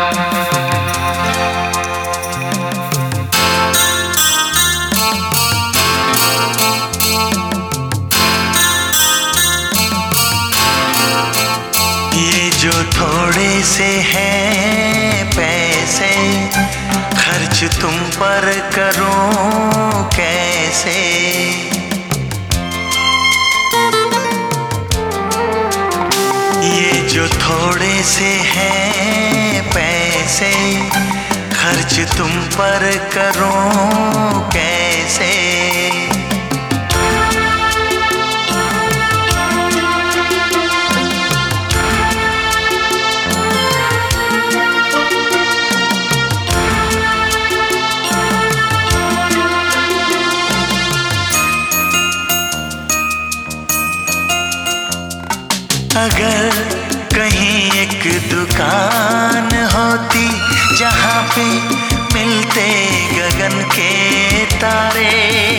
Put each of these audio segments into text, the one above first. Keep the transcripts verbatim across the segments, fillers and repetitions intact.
ये जो थोड़े से हैं पैसे, खर्च तुम पर करूं कैसे। ये जो थोड़े से हैं पैसे, खर्च तुम पर करूं कैसे। अगर कहीं एक दुकान होती जहाँ पे मिलते गगन के तारे,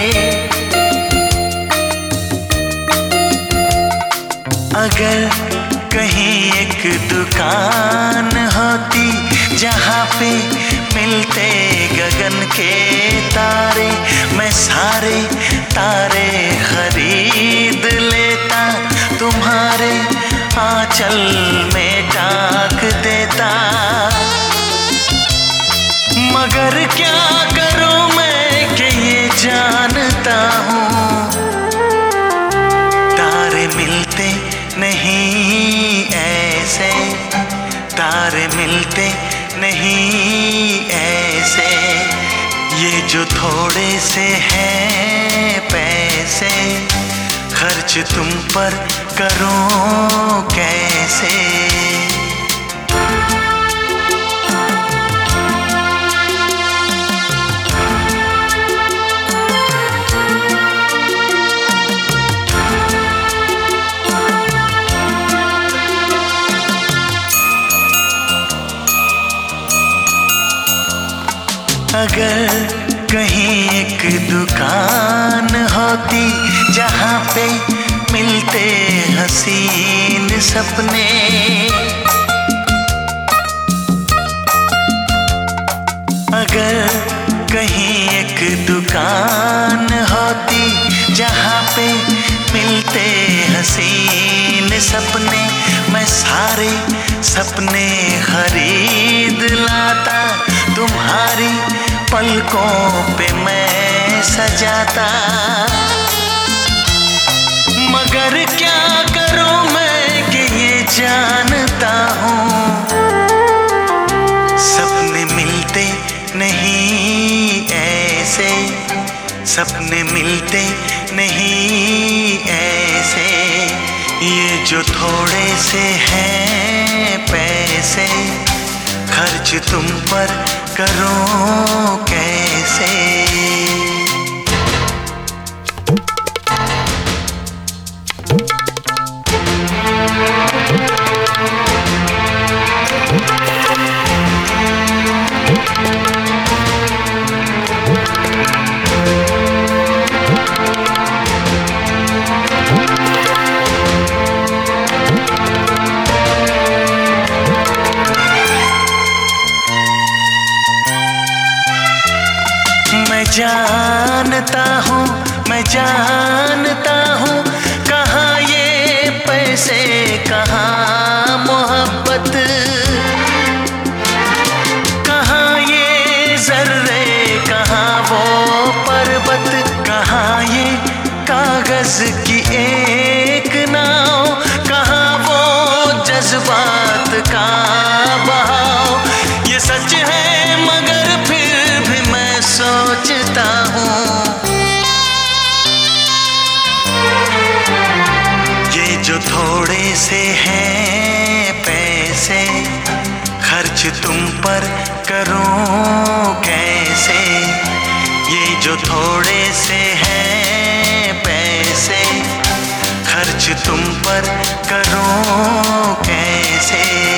अगर कहीं एक दुकान होती जहाँ पे मिलते गगन के तारे, मैं सारे तारे खरीद लेता, तुम्हारे आंचल में टाक देता। मगर क्या करूं मैं कि ये जानता हूँ, तारे मिलते नहीं ऐसे, तारे मिलते नहीं ऐसे। ये जो थोड़े से हैं पैसे, खर्च तुम पर करूं कैसे। अगर कहीं एक दुकान होती जहाँ पे मिलते हसीन सपने, अगर कहीं एक दुकान होती जहाँ पे मिलते हसीन सपने, मैं सारे सपने खरीद लाता, तुम्हारी पलकों पे मैं सजाता। मगर क्या करूं मैं कि ये जानता हूँ, सपने मिलते नहीं ऐसे, सपने मिलते नहीं ऐसे। ये जो थोड़े से हैं पैसे, खर्च तुम पर करूं कैसे। मैं जानता हूँ, मैं जानता हूँ, कहाँ ये पैसे कहाँ मोहब्बत, कहाँ ये जर्रे कहाँ वो पर्वत, कहाँ ये कागज की एक नाव, कहाँ वो जज्बात का बहाव। ये सच है मगर फिर भी मैं सोचता हूँ, ये जो थोड़े से हैं पैसे, खर्च तुम पर करूं कैसे। ये जो थोड़े से हैं पैसे, खर्च तुम पर करूं कैसे।